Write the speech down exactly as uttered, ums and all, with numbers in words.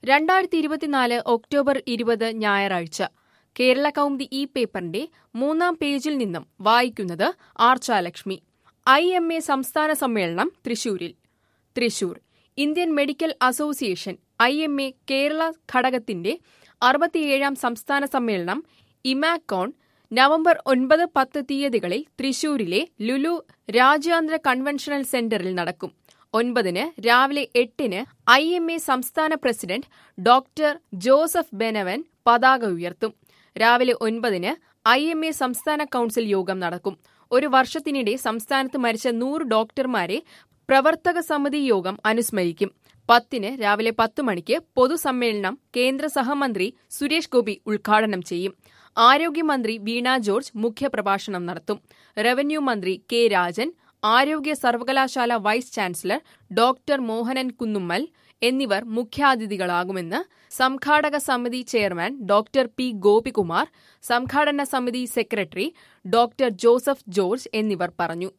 രണ്ടായിരത്തി ഇരുപത്തിനാല് ഒക്ടോബർ ഇരുപത് ഞായറാഴ്ച കേരള കൗമുദി ഈ പേപ്പറിന്റെ മൂന്നാം പേജിൽ നിന്നും വായിക്കുന്നത് ആർച്ചാലക്ഷ്മി. ഐ എം എ സംസ്ഥാന സമ്മേളനം തൃശൂരിൽ. Thrissur Indian medical association I M A Kerala ഘടകത്തിന്റെ അറുപത്തിയേഴാം സംസ്ഥാന സമ്മേളനം ഇമാക്കോൺ നവംബർ ഒൻപത് പത്ത് തീയതികളിൽ തൃശൂരിലെ ലുലു രാജ്യാന്തര കൺവെൻഷണൽ സെന്ററിൽ നടക്കും. ഒൻപതിന് രാവിലെ എട്ടിന് ഐ എം എ സംസ്ഥാന പ്രസിഡന്റ് ഡോക്ടർ ജോസഫ് ബെനവൻ പതാക ഉയർത്തും. രാവിലെ ഒൻപതിന് ഐ എം എ സംസ്ഥാന കൗൺസിൽ യോഗം നടക്കും. ഒരു വർഷത്തിനിടെ സംസ്ഥാനത്ത് മരിച്ച നൂറ് ഡോക്ടർമാരെ പ്രവർത്തക സമിതി യോഗം അനുസ്മരിക്കും. പത്തിന് രാവിലെ പത്ത് മണിക്ക് പൊതുസമ്മേളനം കേന്ദ്ര സഹമന്ത്രി സുരേഷ് ഗോപി ഉദ്ഘാടനം ചെയ്യും. ആരോഗ്യമന്ത്രി വീണ ജോർജ് മുഖ്യപ്രഭാഷണം നടത്തും. റവന്യൂ മന്ത്രി കെ രാജൻ, ആരോഗ്യ സർവകലാശാല vice chancellor doctor Mohanan Kunnummal എന്നിവർ മുഖ്യാതിഥികളാകുമെന്ന് സംഘാടക സമിതി ചെയർമാൻ ഡോക്ടർ പി ഗോപികുമാർ, സംഘാടന സമിതി സെക്രട്ടറി ഡോക്ടർ ജോസഫ് ജോർജ് എന്നിവർ പറഞ്ഞു.